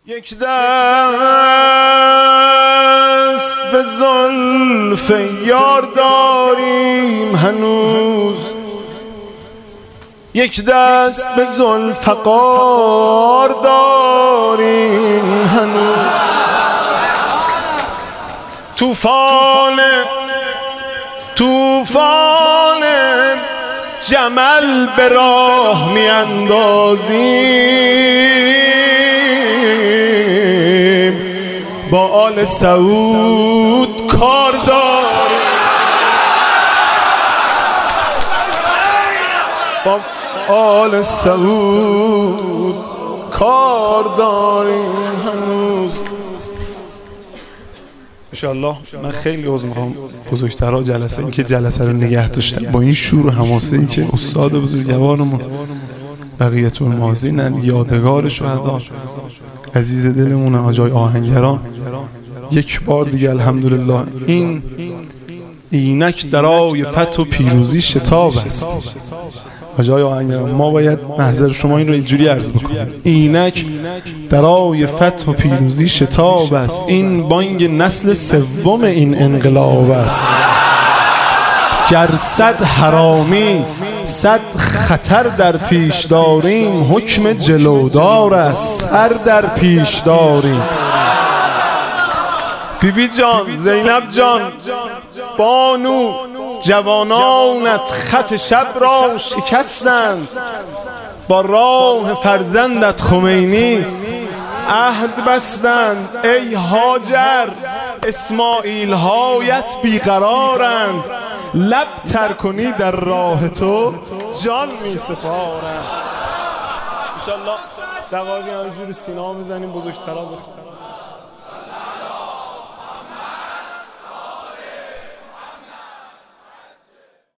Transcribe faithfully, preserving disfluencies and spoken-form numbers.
یک دست به زلف یار داریم هنوز، یک دست به ذوالفقار داریم هنوز. طوفان طوفان جمل به راه می اندازیم، با آل سعود کار داریم، با آل سعود کار داریم هنوز. انشاءالله. من خیلی عذر میخوام بزرگترها جلسه این که جلسه رو نگه داشتن با این شور و حماسه ای که استاد بزرگوارمون بقیت الماضین یادگار شهدا عزیز دلمون آجای آهنگران یک بار دیگه الحمدلله این اینک درای فتح و پیروزی شتاب است. آجای آهنگران ما باید محضر شما این رو اینجوری عرض بکنیم: اینک درای فتح و پیروزی شتاب است، این بانگ نسل سوم این انقلاب است. گر صد حرامی صد خطر در پیش داریم، حکم جلودار است سر در پیش داریم. بی بی جان، زینب جان، بانو جوانانت خط شب را شکستند، با راه فرزندت خمینی عهد بستند. ای هاجر اسماعیل هایت بیقرارند، لب تر کنی در راه تو جان می سپارند. انشالله دقایقی همینجوری سینه ها میزنیم بزرگترها بخونیم.